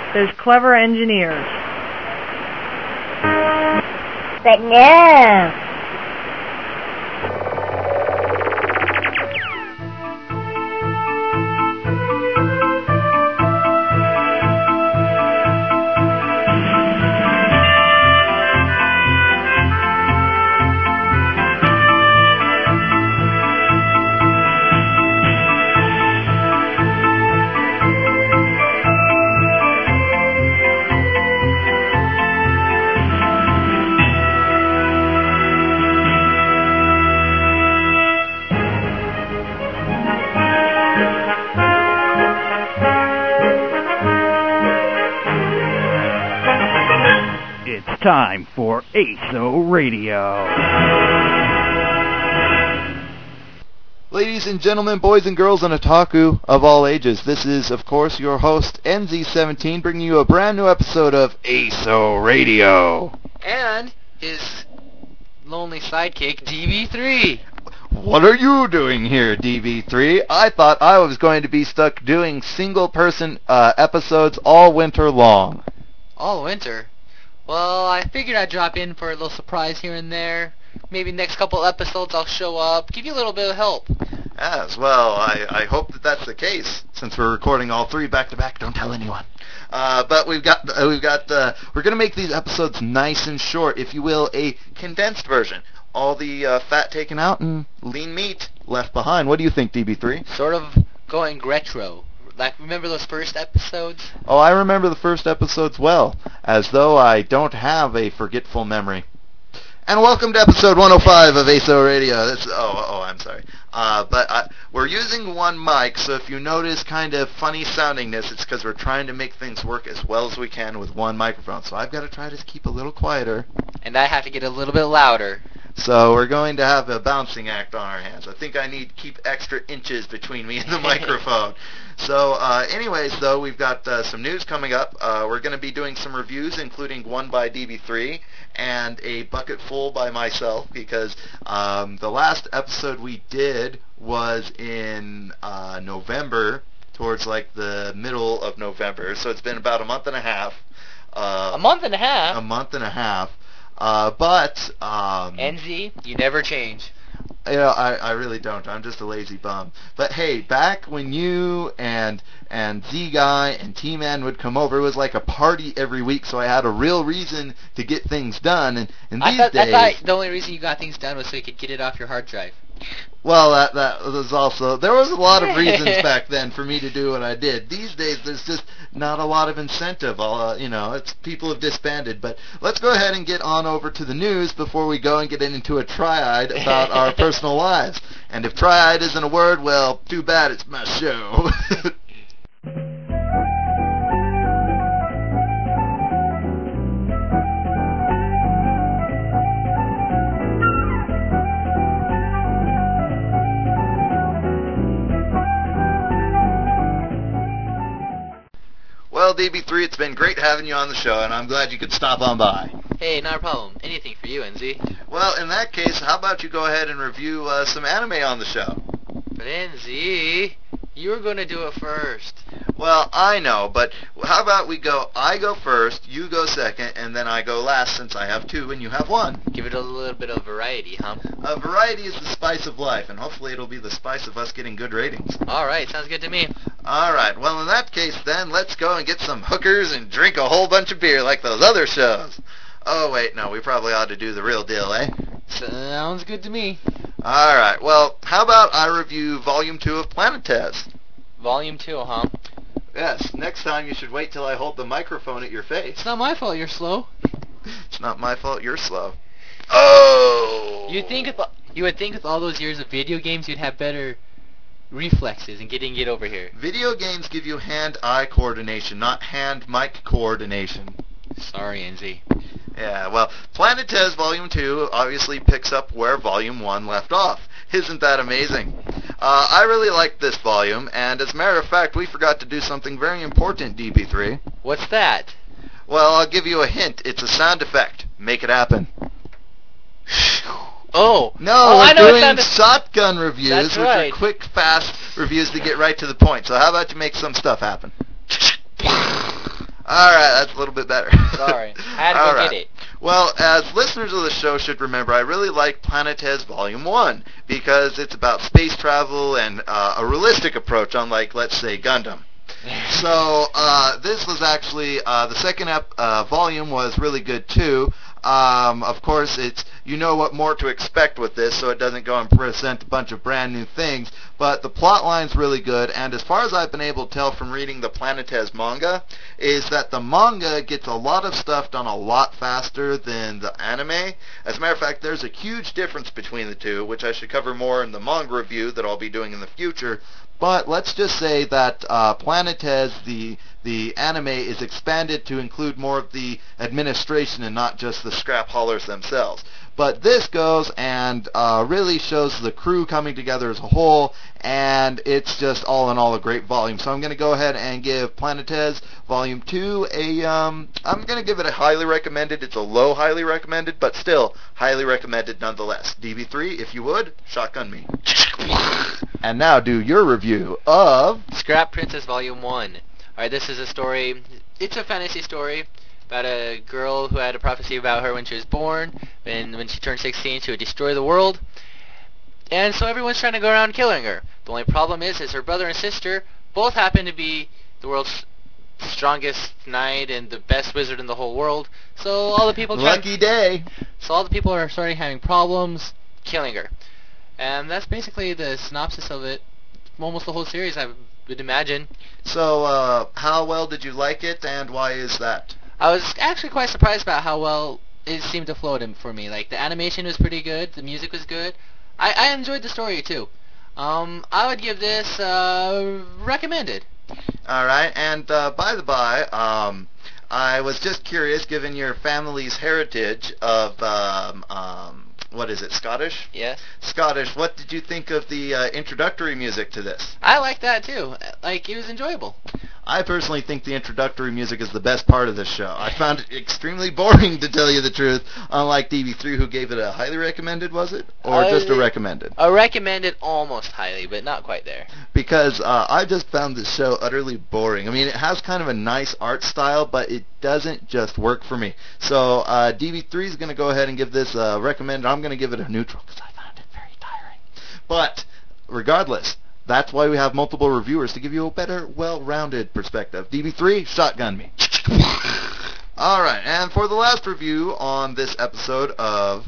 There's clever engineers. But no. Time for ASO Radio. Ladies and gentlemen, boys and girls, and otaku of all ages, this is, of course, your host, NZ17, bringing you a brand new episode of ASO Radio. And his lonely sidekick, DB3. What are you doing here, DB3? I thought I was going to be stuck doing single-person episodes all winter long. All winter? Well, I figured I'd drop in for a little surprise here and there. Maybe next couple episodes I'll show up, give you a little bit of help. As well, I hope that that's the case, since we're recording all three back-to-back. Don't tell anyone. But we're going to make these episodes nice and short, if you will, a condensed version. All the fat taken out and lean meat left behind. What do you think, DB3? Sort of going retro. Like, remember those first episodes? Oh, I remember the first episodes well, as though I don't have a forgetful memory. And welcome to episode 105 of ASO Radio. I'm sorry. We're using one mic, so if you notice kind of funny soundingness, it's because we're trying to make things work as well as we can with one microphone. So I've got to try to keep a little quieter. And I have to get a little bit louder. So we're going to have a balancing act on our hands. I think I need to keep extra inches between me and the microphone. So anyways, though, we've got some news coming up. We're going to be doing some reviews, including one by DB3 and a bucket full by myself, because the last episode we did was in November, towards like the middle of November. So it's been about a month and a half. A month and a half? A month and a half. NZ, you never change. Yeah, I really don't. I'm just a lazy bum. But hey, back when you and Z-Guy and T-Man would come over, it was like a party every week, so I had a real reason to get things done. And these days... I thought the only reason you got things done was so you could get it off your hard drive. Well, that was also... There was a lot of reasons back then for me to do what I did. These days, there's just not a lot of incentive. It's people have disbanded. But let's go ahead and get on over to the news before we go and get into a triad about our personal lives. And if triad isn't a word, well, too bad, it's my show. Well, DB3, it's been great having you on the show, and I'm glad you could stop on by. Hey, not a problem. Anything for you, NZ. Well, in that case, how about you go ahead and review some anime on the show? But NZ, you were going to do it first. Well, I know, but how about I go first, you go second, and then I go last since I have two and you have one. Give it a little bit of variety, huh? Variety is the spice of life, and hopefully it'll be the spice of us getting good ratings. All right, sounds good to me. All right, well, in that case, then, let's go and get some hookers and drink a whole bunch of beer like those other shows. Oh, wait, no, we probably ought to do the real deal, eh? Sounds good to me. All right, well, how about I review Volume 2 of Planet Test? Volume 2, huh? Yes, next time you should wait till I hold the microphone at your face. It's not my fault you're slow. It's not my fault you're slow. Oh! You would think with all those years of video games you'd have better reflexes in getting it over here. Video games give you hand-eye coordination, not hand-mic coordination. Sorry, NZ. Yeah, well, Planet Test Volume 2 obviously picks up where Volume 1 left off. Isn't that amazing? I really liked this volume, and as a matter of fact, we forgot to do something very important, DB3. What's that? Well, I'll give you a hint. It's a sound effect. Make it happen. Oh! No, we're doing shotgun reviews, That's which right. are quick, fast reviews to get right to the point. So how about you make some stuff happen? All right, that's a little bit better. Sorry, I had to All go right. get it. Well, as listeners of the show should remember, I really like Planetes Volume 1 because it's about space travel and a realistic approach, unlike, let's say, Gundam. So this was actually the second volume was really good too. Of course, you know what more to expect with this, so it doesn't go and present a bunch of brand new things. But the plot line's really good, and as far as I've been able to tell from reading the Planetes manga, is that the manga gets a lot of stuff done a lot faster than the anime. As a matter of fact, there's a huge difference between the two, which I should cover more in the manga review that I'll be doing in the future. But let's just say that Planetes, the anime, is expanded to include more of the administration and not just the scrap haulers themselves. But this goes and really shows the crew coming together as a whole, and it's just all in all a great volume. So I'm going to go ahead and give Planetes Volume 2 I'm going to give it a highly recommended. It's a low highly recommended, but still highly recommended nonetheless. DB3, if you would, shotgun me. And now do your review of Scrap Princess Volume 1. Alright, this is a story, it's a fantasy story about a girl who had a prophecy about her when she was born, and when she turned 16 she would destroy the world, and so everyone's trying to go around killing her. The only problem is her brother and sister both happen to be the world's strongest knight and the best wizard in the whole world, so all the people lucky day. So all the people are starting having problems killing her. And that's basically the synopsis of it. Almost the whole series, I would imagine. So, how well did you like it, and why is that? I was actually quite surprised about how well it seemed to flow for me. Like, the animation was pretty good, the music was good. I enjoyed the story, too. I would give this, recommended. Alright, and by the by, I was just curious, given your family's heritage of, what is it, Scottish? Yes. Scottish. What did you think of the introductory music to this? I liked that too. Like, it was enjoyable. I personally think the introductory music is the best part of this show. I found it extremely boring, to tell you the truth, unlike DB3, who gave it a highly recommended, was it? Or just a recommended? A recommended almost highly, but not quite there. Because I just found this show utterly boring. I mean, it has kind of a nice art style, but it doesn't just work for me. So DB3 is going to go ahead and give this a recommended. I'm going to give it a neutral because I found it very tiring. But regardless, that's why we have multiple reviewers, to give you a better, well-rounded perspective. DB3, shotgun me. All right, and for the last review on this episode of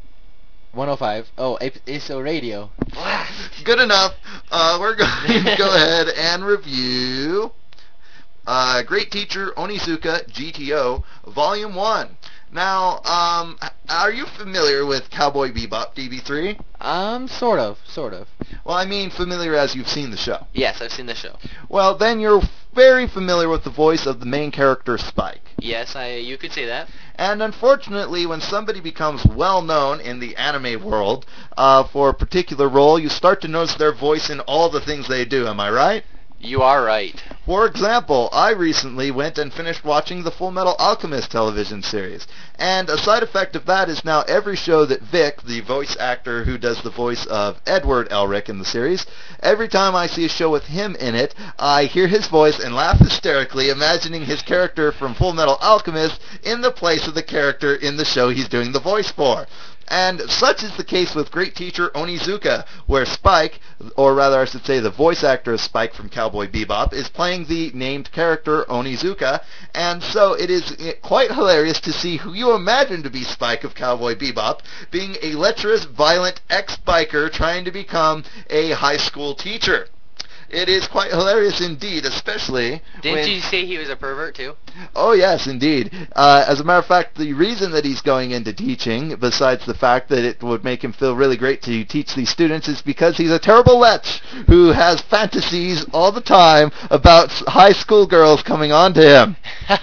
105. Oh, ASO Radio. Good enough. We're going to go ahead and review Great Teacher Onizuka GTO Volume 1. Now, are you familiar with Cowboy Bebop, DB3? Sort of. Well, I mean familiar as you've seen the show. Yes, I've seen the show. Well, then you're very familiar with the voice of the main character, Spike. Yes, you could say that. And unfortunately, when somebody becomes well-known in the anime world for a particular role, you start to notice their voice in all the things they do. Am I right? You are right. For example, I recently went and finished watching the Full Metal Alchemist television series. And a side effect of that is now every show that Vic, the voice actor who does the voice of Edward Elric in the series, every time I see a show with him in it, I hear his voice and laugh hysterically, imagining his character from Full Metal Alchemist in the place of the character in the show he's doing the voice for. And such is the case with Great Teacher Onizuka, where Spike, or rather I should say the voice actor of Spike from Cowboy Bebop, is playing the named character Onizuka, and so it is quite hilarious to see who you imagine to be Spike of Cowboy Bebop being a lecherous, violent ex-biker trying to become a high school teacher. It is quite hilarious indeed, especially Didn't you say he was a pervert, too? Oh, yes, indeed. As a matter of fact, the reason that he's going into teaching, besides the fact that it would make him feel really great to teach these students, is because he's a terrible lech who has fantasies all the time about high school girls coming on to him.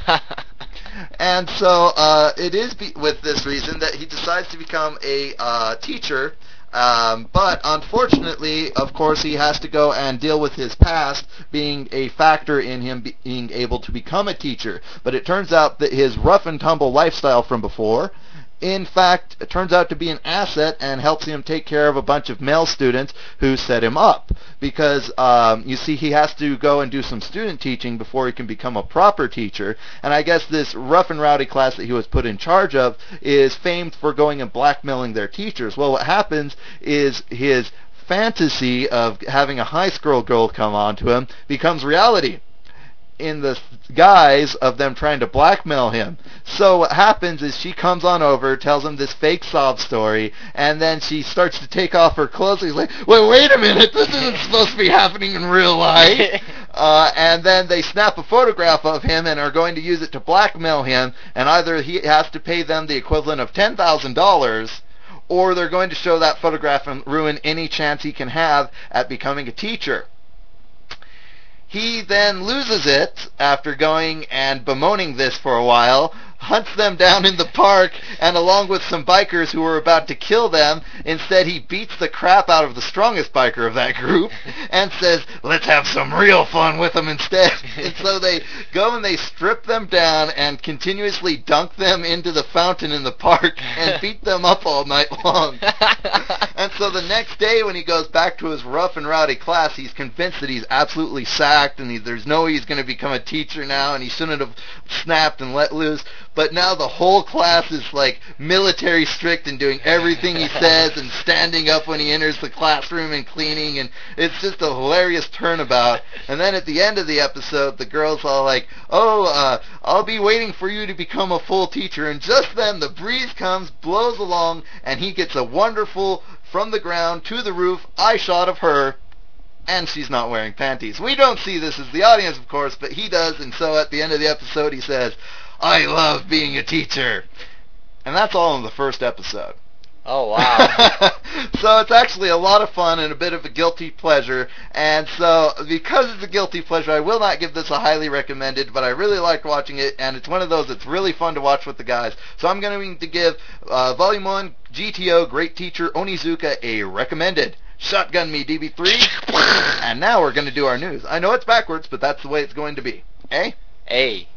And so it is with this reason that he decides to become a teacher. But unfortunately, of course, he has to go and deal with his past being a factor in him being able to become a teacher. But it turns out that his rough and tumble lifestyle from before in fact, it turns out to be an asset and helps him take care of a bunch of male students who set him up. Because, you see, he has to go and do some student teaching before he can become a proper teacher. And I guess this rough and rowdy class that he was put in charge of is famed for going and blackmailing their teachers. Well, what happens is his fantasy of having a high school girl come on to him becomes reality in the guise of them trying to blackmail him. So what happens is she comes on over, tells him this fake sob story, and then she starts to take off her clothes. He's like, wait a minute, this isn't supposed to be happening in real life. And then they snap a photograph of him and are going to use it to blackmail him, and either he has to pay them the equivalent of $10,000, or they're going to show that photograph and ruin any chance he can have at becoming a teacher. He then loses it after going and bemoaning this for a while, hunts them down in the park, and along with some bikers who were about to kill them, instead he beats the crap out of the strongest biker of that group and says, let's have some real fun with them instead. And so they go and they strip them down and continuously dunk them into the fountain in the park and beat them up all night long. And so the next day when he goes back to his rough and rowdy class, he's convinced that he's absolutely sacked and there's no way he's going to become a teacher now, and he shouldn't have snapped and let loose. But now the whole class is like military strict and doing everything he says and standing up when he enters the classroom and cleaning, and it's just a hilarious turnabout. And then at the end of the episode, the girl's all like, I'll be waiting for you to become a full teacher. And just then the breeze comes, blows along, and he gets a wonderful from the ground to the roof eye shot of her, and she's not wearing panties. We don't see this as the audience, of course, but he does, and so at the end of the episode he says, I love being a teacher. And that's all in the first episode. Oh, wow. So it's actually a lot of fun and a bit of a guilty pleasure. And so because it's a guilty pleasure, I will not give this a highly recommended, but I really liked watching it, and it's one of those that's really fun to watch with the guys. So I'm going to give Volume 1 GTO Great Teacher Onizuka a recommended. Shotgun me, DB3. And now we're going to do our news. I know it's backwards, but that's the way it's going to be. Eh? A.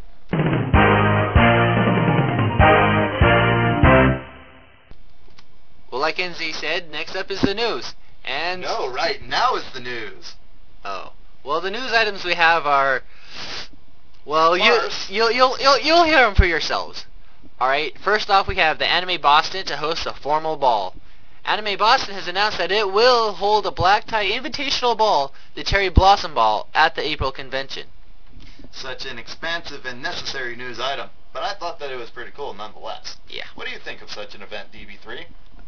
Well, like NZ said, next up is the news. And No, right. Now is the news. oh, well, the news items we have are, well, First. you'll hear them for yourselves. All right. First off, we have the Anime Boston to host a formal ball. Anime Boston has announced that it will hold a black tie invitational ball, the Cherry Blossom Ball, at the April convention. Such an expansive and necessary news item. But I thought that it was pretty cool nonetheless. Yeah. What do you think of such an event, DB3?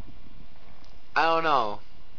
I don't know.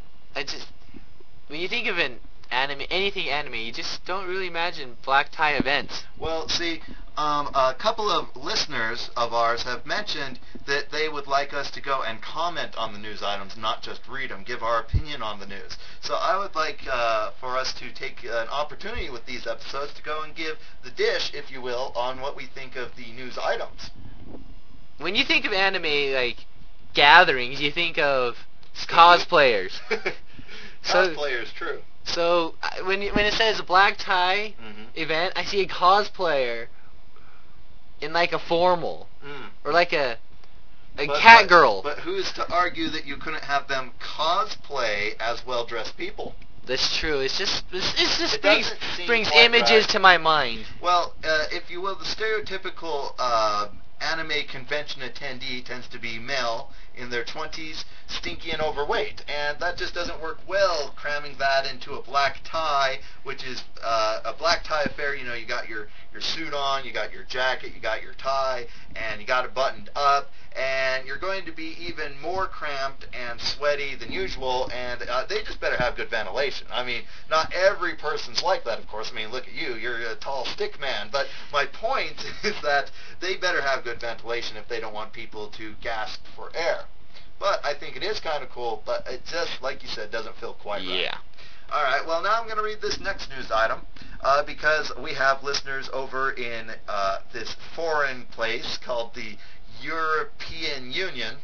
When you think of an anime, anything anime, you just don't really imagine black tie events. Well, see, a couple of listeners of ours have mentioned that they would like us to go and comment on the news items, not just read them, give our opinion on the news. So I would like for us to take an opportunity with these episodes to go and give the dish, if you will, on what we think of the news items. When you think of anime, like, gatherings, you think of cosplayers. Cosplayer is true. So when it says black tie event, I see a cosplayer in like a formal or like a cat girl. But who's to argue that you couldn't have them cosplay as well-dressed people? That's true. It just It doesn't seem brings quite images right. to my mind. Well, if you will, the stereotypical anime convention attendee tends to be male, in their 20s, stinky and overweight, and that just doesn't work well, cramming that into a black tie, which is a black tie affair. You know, you got your suit on, you got your jacket, you got your tie, and you got it buttoned up, and you're going to be even more cramped and sweaty than usual, and they just better have good ventilation. I mean, not every person's like that, of course. I mean, look at you. You're a tall stick man, but my point is that they better have good ventilation if they don't want people to gasp for air. But I think it is kind of cool, but it just, like you said, doesn't feel quite right. Yeah. All right, well, now I'm going to read this next news item because we have listeners over in this foreign place called the European Union.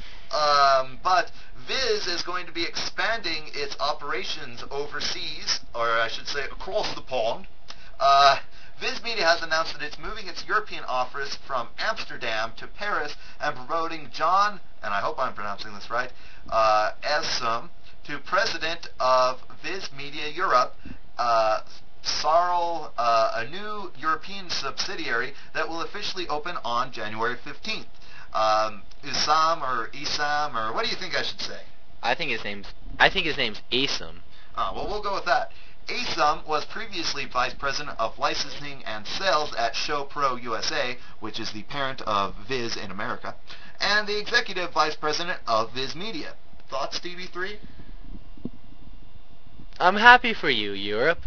But Viz is going to be expanding its operations overseas, or I should say across the pond. Viz being Media has announced that it's moving its European office from Amsterdam to Paris and promoting John, and I hope I'm pronouncing this right, Esum, to president of Viz Media Europe, Sarl, a new European subsidiary that will officially open on January 15th. Isam, or what do you think I should say? I think his name's Asim. Well, we'll go with that. Asum was previously Vice President of Licensing and Sales at ShowPro USA, which is the parent of Viz in America, and the Executive Vice President of Viz Media. Thoughts, DB3? I'm happy for you, Europe.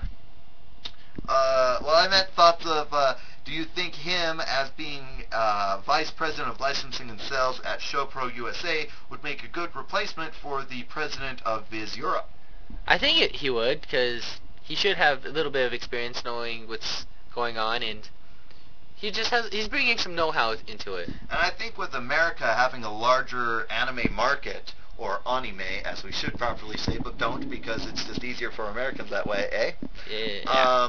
Well, I meant thoughts of, do you think him as being Vice President of Licensing and Sales at ShowPro USA would make a good replacement for the President of Viz Europe? I think he would, because he should have a little bit of experience knowing what's going on, and he's bringing some know-how into it. And I think with America having a larger anime market, or anime, as we should properly say, but don't because it's just easier for Americans that way, eh? Yeah.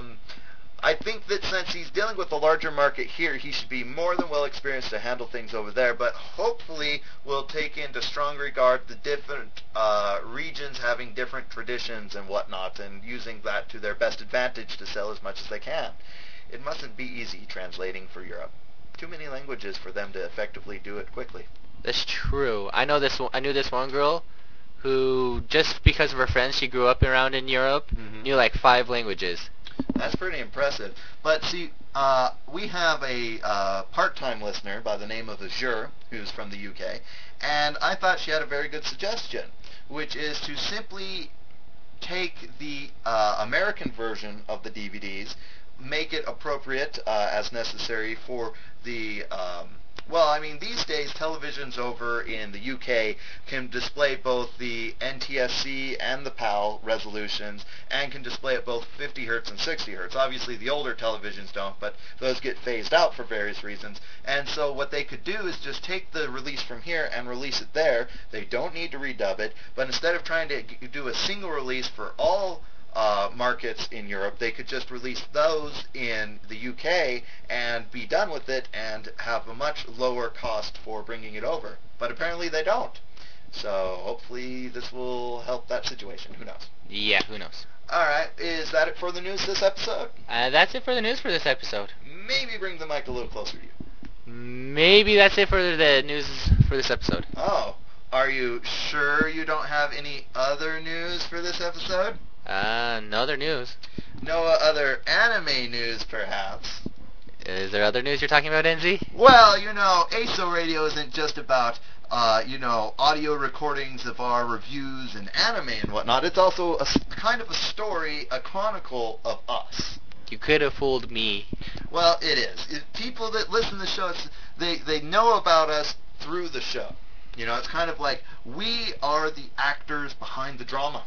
I think that since he's dealing with a larger market here, he should be more than well experienced to handle things over there, but hopefully will take into strong regard the different regions having different traditions and whatnot, and using that to their best advantage to sell as much as they can. It mustn't be easy translating for Europe. Too many languages for them to effectively do it quickly. That's true. I knew this one girl who, just because of her friends she grew up around in Europe, knew like 5 languages. That's pretty impressive. But see, we have a part-time listener by the name of Azure, who's from the UK, and I thought she had a very good suggestion, which is to simply take the American version of the DVDs, make it appropriate as necessary for the well, I mean, these days televisions over in the UK can display both the NTSC and the PAL resolutions, and can display at both 50 hertz and 60 hertz. Obviously, the older televisions don't, but those get phased out for various reasons. And so what they could do is just take the release from here and release it there. They don't need to redub it, but instead of trying to do a single release for all markets in Europe, they could just release those in the UK and be done with it and have a much lower cost for bringing it over. But apparently they don't. So hopefully this will help that situation. Who knows? Yeah, who knows? Alright, is that it for the news this episode? That's it for the news for this episode. Maybe bring the mic a little closer to you. Maybe that's it for the news for this episode. Oh, are you sure you don't have any other news for this episode? No other news. No other anime news, perhaps. Is there other news you're talking about, NZ? Well, you know, ASO Radio isn't just about, audio recordings of our reviews and anime and whatnot. It's also a kind of a story, a chronicle of us. You could have fooled me. Well, it is. People that listen to the show, they know about us through the show. You know, it's kind of like we are the actors behind the drama.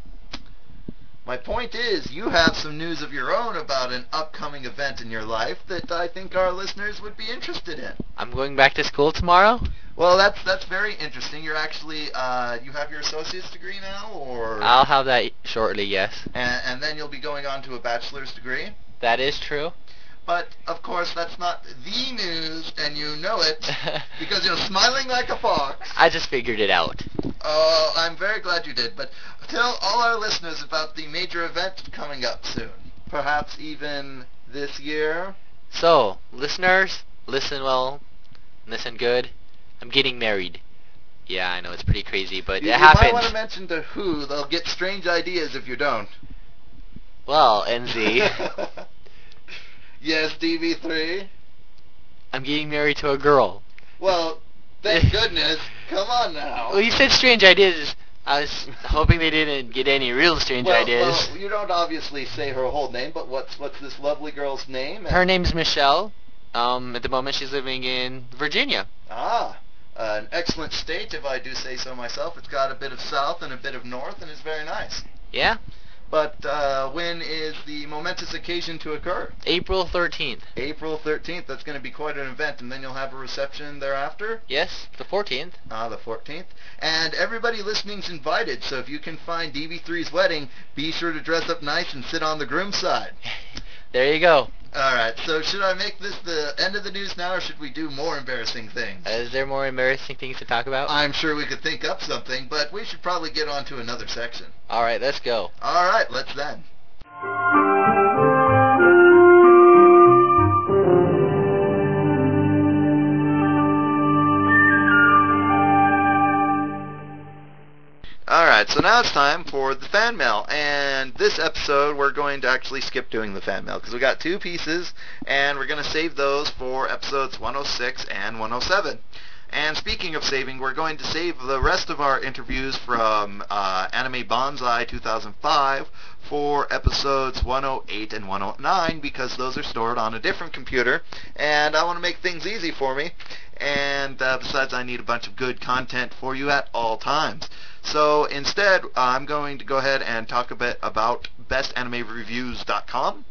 My point is, you have some news of your own about an upcoming event in your life that I think our listeners would be interested in. I'm going back to school tomorrow? Well, that's very interesting. You're actually, you have your associate's degree now, or? I'll have that shortly, yes. And then you'll be going on to a bachelor's degree? That is true. But, of course, that's not the news, and you know it, because you're smiling like a fox. I just figured it out. Oh, I'm very glad you did, but tell all our listeners about the major event coming up soon. Perhaps even this year? So, listeners, listen well, listen good. I'm getting married. Yeah, I know, it's pretty crazy, but it happens. You might want to mention to who. They'll get strange ideas if you don't. Well, NZ... Yes, DB3? I'm getting married to a girl. Well, thank goodness. Come on now. Well, you said strange ideas. I was hoping they didn't get any real strange ideas. Well, you don't obviously say her whole name, but what's this lovely girl's name? Her name's Michelle. At the moment, she's living in Virginia. Ah, an excellent state, if I do say so myself. It's got a bit of south and a bit of north, and it's very nice. Yeah. But when is the momentous occasion to occur? April 13th. April 13th. That's going to be quite an event, and then you'll have a reception thereafter? Yes, the 14th. Ah, the 14th. And everybody listening's invited, so if you can find DB3's wedding, be sure to dress up nice and sit on the groom's side. There you go. All right, so should I make this the end of the news now, or should we do more embarrassing things? Is there more embarrassing things to talk about? I'm sure we could think up something, but we should probably get on to another section. All right, let's go. All right, let's then. Alright, so now it's time for the fan mail, and this episode we're going to actually skip doing the fan mail because we got two pieces, and we're going to save those for episodes 106 and 107. And speaking of saving, we're going to save the rest of our interviews from Anime Banzai 2005 for episodes 108 and 109 because those are stored on a different computer, and I want to make things easy for me. And besides, I need a bunch of good content for you at all times. So instead, I'm going to go ahead and talk a bit about bestanime.reviews.com.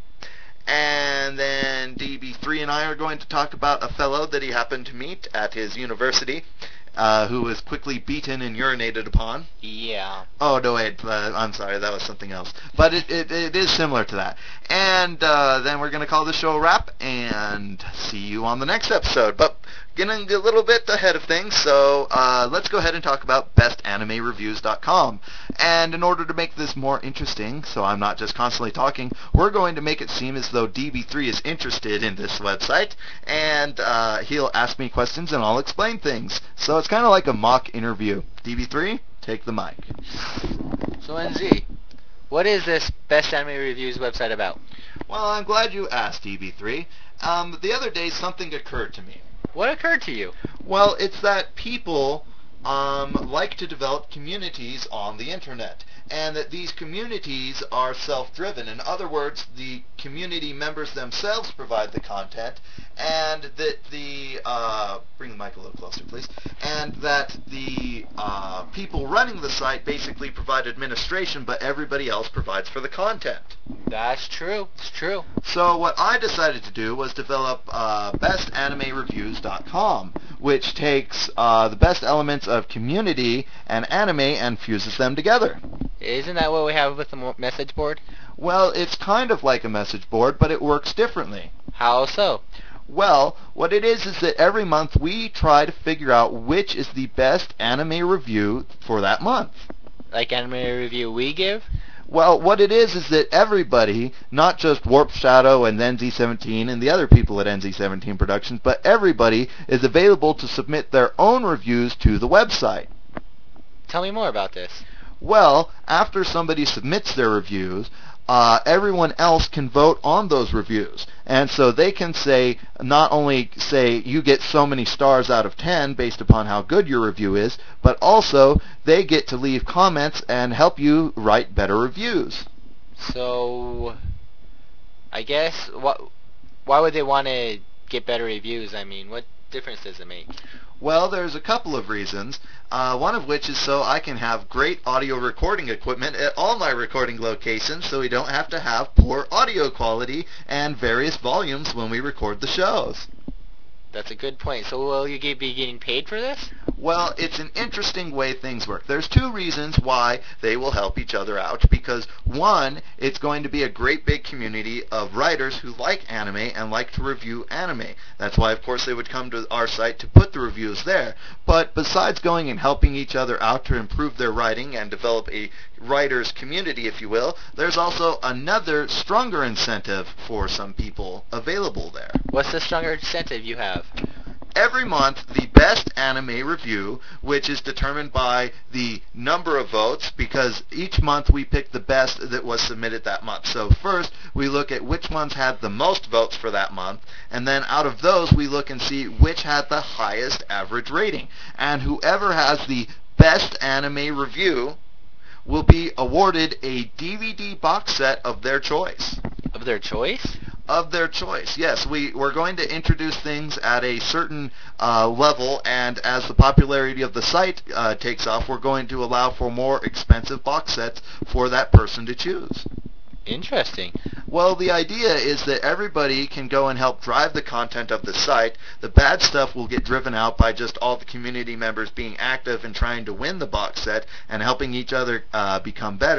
And then DB3 and I are going to talk about a fellow that he happened to meet at his university who was quickly beaten and urinated upon. Yeah. Oh, no, wait, I'm sorry, that was something else. But it is similar to that. And then we're going to call the show a wrap and see you on the next episode. But getting a little bit ahead of things, so let's go ahead and talk about bestanime.reviews.com. And in order to make this more interesting, so I'm not just constantly talking, we're going to make it seem as though DB3 is interested in this website, and he'll ask me questions and I'll explain things. So it's kind of like a mock interview. DB3, take the mic. So NZ, what is this Best Anime Reviews website about? Well, I'm glad you asked, DB3. The other day something occurred to me. What occurred to you? Well, it's that people like to develop communities on the internet, and that these communities are self-driven. In other words, the community members themselves provide the content, and that the bring the mic a little closer, please. And that the people running the site basically provide administration, but everybody else provides for the content. That's true. It's true. So what I decided to do was develop bestanime.reviews.com, which takes the best elements of community and anime and fuses them together. Isn't that what we have with the message board? Well, it's kind of like a message board, but it works differently. How so? Well, what it is that every month we try to figure out which is the best anime review for that month. Like anime review we give? Well, what it is that everybody, not just Warp Shadow and NZ17 and the other people at NZ17 Productions, but everybody is available to submit their own reviews to the website. Tell me more about this. Well, after somebody submits their reviews, everyone else can vote on those reviews. And so they can say, not only say you get so many stars out of 10 based upon how good your review is, but also they get to leave comments and help you write better reviews. So, I guess, why would they want to get better reviews? I mean, what difference does it make? Well, there's a couple of reasons, one of which is so I can have great audio recording equipment at all my recording locations so we don't have to have poor audio quality and various volumes when we record the shows. That's a good point. So will you be getting paid for this? Well, it's an interesting way things work. There's two reasons why they will help each other out. Because one, it's going to be a great big community of writers who like anime and like to review anime. That's why, of course, they would come to our site to put the reviews there. But besides going and helping each other out to improve their writing and develop a writers community, if you will, there's also another stronger incentive for some people available there. What's the stronger incentive you have? Every month, the best anime review, which is determined by the number of votes, because each month we pick the best that was submitted that month. So first, we look at which ones had the most votes for that month, and then out of those, we look and see which had the highest average rating. And whoever has the best anime review will be awarded a DVD box set of their choice. Of their choice? Of their choice, yes. We're going to introduce things at a certain level, and as the popularity of the site takes off, we're going to allow for more expensive box sets for that person to choose. Interesting. Well, the idea is that everybody can go and help drive the content of the site. The bad stuff will get driven out by just all the community members being active and trying to win the box set and helping each other become better.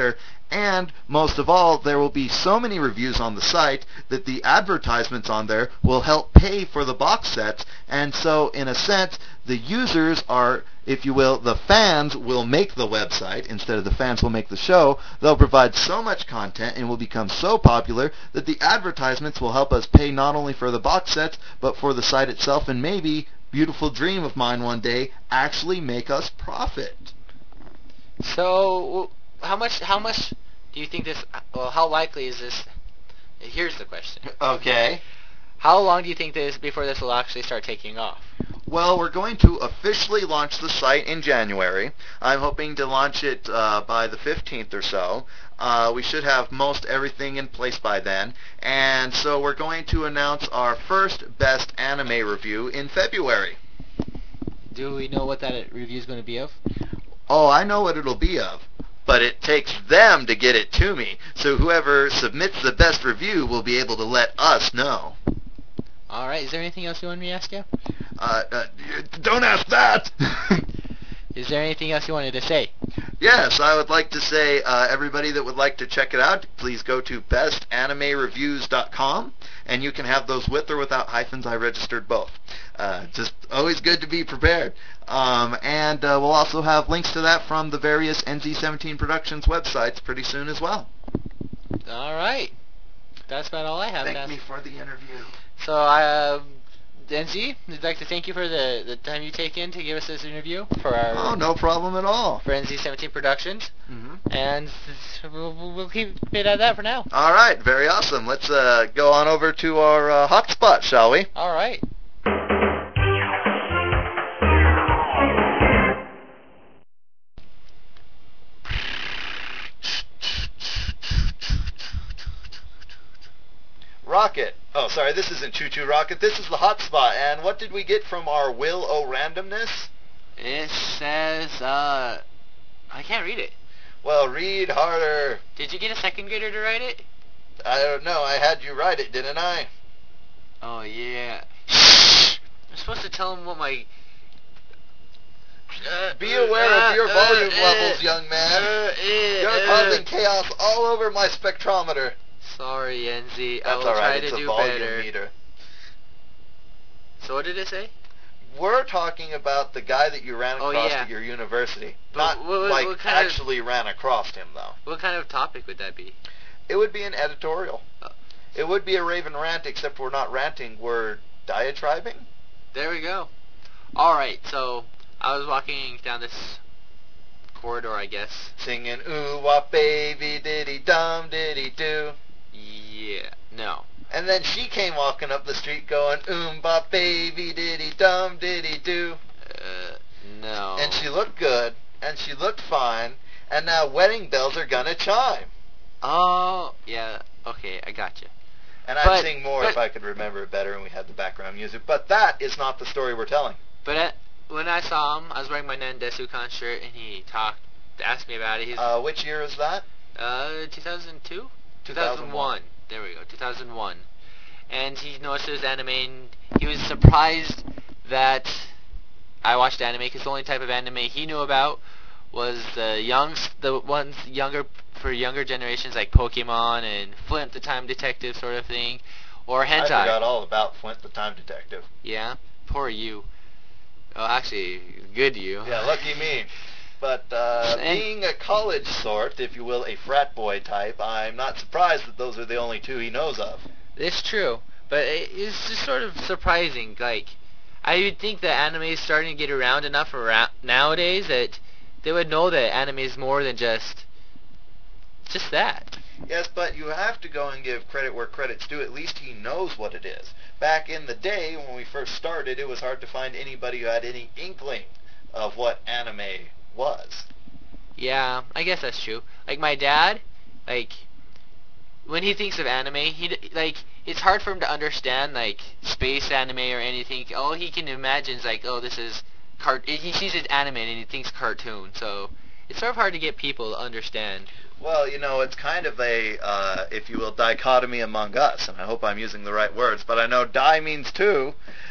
And most of all, there will be so many reviews on the site that the advertisements on there will help pay for the box sets. And so, in a sense, the users are, if you will, the fans will make the website instead of the fans will make the show. They'll provide so much content and will become so popular that the advertisements will help us pay not only for the box sets, but for the site itself, and maybe, beautiful dream of mine one day, actually make us profit. So, how much do you think this, well, how likely is this, here's the question. Okay. How long do you think before this will actually start taking off? Well, we're going to officially launch the site in January. I'm hoping to launch it by the 15th or so. We should have most everything in place by then. And so we're going to announce our first Best Anime review in February. Do we know what that review is going to be of? Oh, I know what it'll be of. But it takes them to get it to me. So whoever submits the best review will be able to let us know. All right. Is there anything else you want me to ask you? Don't ask that! Is there anything else you wanted to say? Yes, I would like to say everybody that would like to check it out, please go to bestanime-reviews.com, and you can have those with or without hyphens. I registered both. Just always good to be prepared. And we'll also have links to that from the various NZ17 Productions websites pretty soon as well. All right. That's about all I have. Thank me for the interview. So, NZ, I'd like to thank you for the time you take in to give us this interview for our... Oh, no problem at all. For NZ17 Productions. Mm-hmm. And we'll keep it at that for now. All right, very awesome. Let's go on over to our hotspot, shall we? All right. Rocket. Oh, sorry, this isn't Choo Choo Rocket. This is the hotspot. And what did we get from our Will O Randomness? It says, I can't read it. Well, read harder. Did you get a second grader to write it? I don't know. I had you write it, didn't I? Oh, yeah. Shh! I'm supposed to tell him what my... Be aware of your volume levels, young man. You're causing chaos all over my spectrometer. Sorry, NZ. That's I will all right. try It's to a do volume better. meter. So what did it say? We're talking about the guy that you ran across yeah. at your university. But Not what actually ran across him, though. What kind of topic would that be? It would be an editorial. It would be a Raven rant, except we're not ranting. We're diatribing. There we go. All right. So I was walking down this corridor, I guess. Singing, ooh, wop, baby, diddy, dum, diddy, do. Yeah. No. And then she came walking up the street going, bop, baby, diddy, dum, diddy, do. No. And she looked good, and she looked fine, and now wedding bells are gonna chime. Oh, yeah. Okay, I got you. And I'd sing more if I could remember it better and we had the background music. But that is not the story we're telling. But when I saw him, I was wearing my Nandesukan shirt, and he asked me about it. He's which year is that? 2002? 2001. There we go, 2001. And he noticed it was anime, and he was surprised that I watched anime, because the only type of anime he knew about was the ones for younger generations, like Pokemon and Flint the Time Detective sort of thing, or hentai. I forgot all about Flint the Time Detective. Yeah? Poor you. Oh, actually, good you. Yeah, lucky me. But being a college sort, if you will, a frat boy type, I'm not surprised that those are the only two he knows of. It's true, but it's just sort of surprising. Like, I would think that anime is starting to get around enough nowadays that they would know that anime is more than just that. Yes, but you have to go and give credit where credit's due. At least he knows what it is. Back in the day, when we first started, it was hard to find anybody who had any inkling of what anime was. Yeah, I guess that's true. Like, my dad, like, when he thinks of anime, it's hard for him to understand, like, space anime or anything. All he can imagine is, like, oh, this is he sees it anime and he thinks cartoon. So it's sort of hard to get people to understand. Well, you know, it's kind of a, if you will, dichotomy among us, and I hope I'm using the right words, but I know die means two.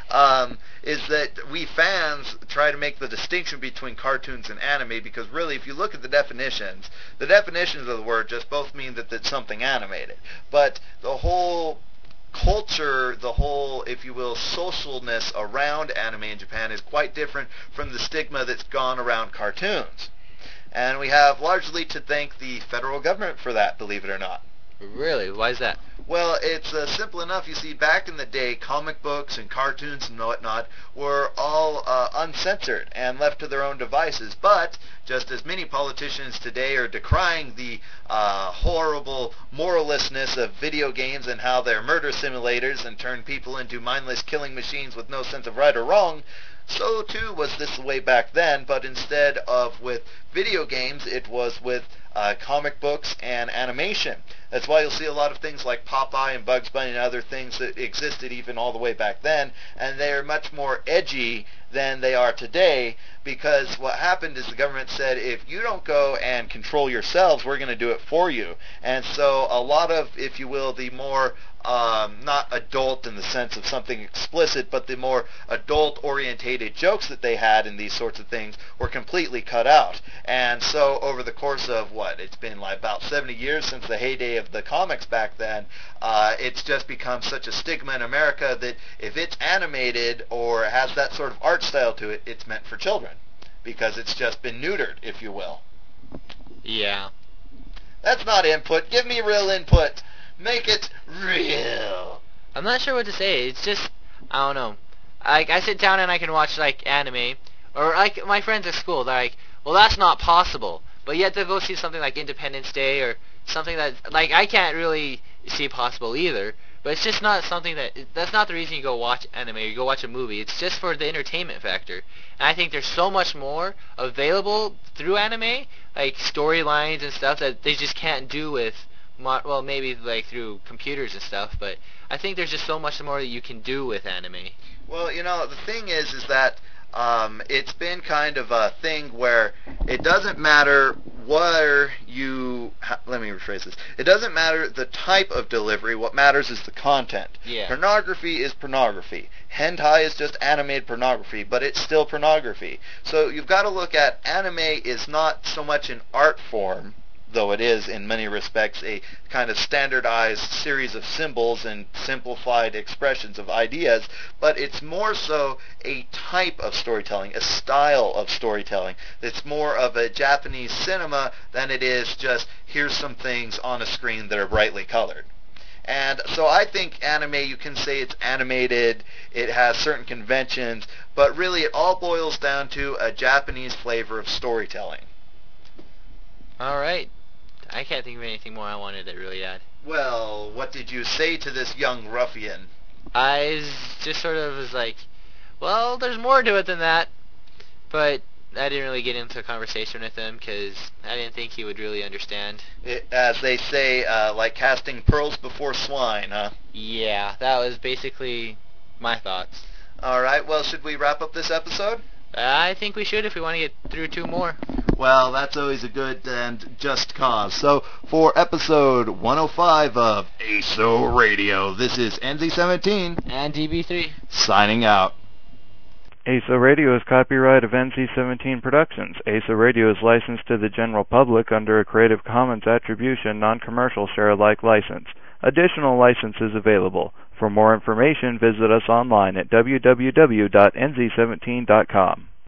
is that we fans try to make the distinction between cartoons and anime because really, if you look at the definitions of the word just both mean that it's something animated. But the whole culture, the whole, if you will, socialness around anime in Japan is quite different from the stigma that's gone around cartoons. And we have largely to thank the federal government for that, believe it or not. Really? Why is that? Well, it's simple enough. You see, back in the day, comic books and cartoons and whatnot were all uncensored and left to their own devices. But just as many politicians today are decrying the horrible morallessness of video games and how they're murder simulators and turn people into mindless killing machines with no sense of right or wrong, so too was this way back then, but instead of with video games, it was with comic books and animation. That's why you'll see a lot of things like Popeye and Bugs Bunny and other things that existed even all the way back then, and they're much more edgy than they are today, because what happened is the government said, if you don't go and control yourselves, we're going to do it for you. And so a lot of, if you will, the more not adult in the sense of something explicit, but the more adult-orientated jokes that they had in these sorts of things were completely cut out. And so over the course of, it's been like about 70 years since the heyday of the comics back then, it's just become such a stigma in America that if it's animated or has that sort of art style to it, it's meant for children, because it's just been neutered, if you will. Yeah. That's not input. Give me real input. Make it real. I'm not sure what to say. It's just, I don't know. Like, I sit down and I can watch, like, anime, or, like, my friends at school, they're like, well, that's not possible. But yet they'll go see something like Independence Day or something that, like, I can't really see possible either. But it's just not something that's not the reason you go watch anime or you go watch a movie. It's just for the entertainment factor. And I think there's so much more available through anime, like storylines and stuff that they just can't do with, well, maybe like through computers and stuff. But I think there's just so much more that you can do with anime. Well, you know, the thing is that it's been kind of a thing where it doesn't matter where you, let me rephrase this, it doesn't matter the type of delivery, what matters is the content. Yeah. Pornography is pornography. Hentai is just animated pornography, but it's still pornography. So you've got to look at anime is not so much an art form, though it is in many respects a kind of standardized series of symbols and simplified expressions of ideas, but it's more so a type of storytelling, a style of storytelling. It's more of a Japanese cinema than it is just here's some things on a screen that are brightly colored. And so I think anime, you can say it's animated, it has certain conventions, but really it all boils down to a Japanese flavor of storytelling. All right. I can't think of anything more I wanted to really add. Well, what did you say to this young ruffian? I just sort of was like, well, there's more to it than that. But I didn't really get into a conversation with him because I didn't think he would really understand. As they say, like casting pearls before swine, huh? Yeah, that was basically my thoughts. All right, well, should we wrap up this episode? I think we should if we want to get through 2 more. Well, that's always a good and just cause. So, for episode 105 of ASO Radio, this is NZ17 And DB3 signing out. ASO Radio is copyright of NC-17 Productions. ASO Radio is licensed to the general public under a Creative Commons Attribution Non-Commercial Share-alike license. Additional licenses available. For more information, visit us online at www.nz17.com.